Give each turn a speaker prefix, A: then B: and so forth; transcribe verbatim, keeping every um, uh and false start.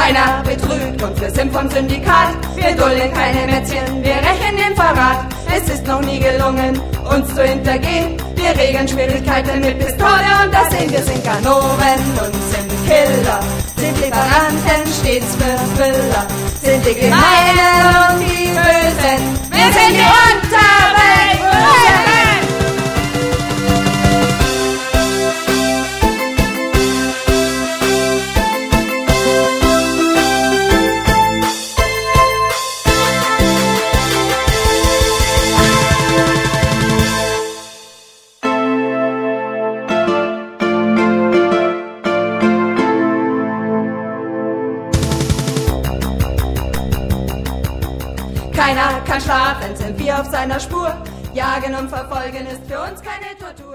A: Keiner betrügt uns, wir sind vom Syndikat. Wir dulden keine Mätzchen, wir rächen den Verrat. Es ist noch nie gelungen, uns zu hintergehen. Wir regeln Schwierigkeiten mit Pistole und das sehen wir sind Ganoven und sind Killer. Sind Lieferanten stets für Thriller. Sind die Gemeinen und die Bösen. Wir sind die Unterwelt. Keiner kann schlafen, sind wir auf seiner Spur. Jagen und verfolgen ist für uns keine Tortur.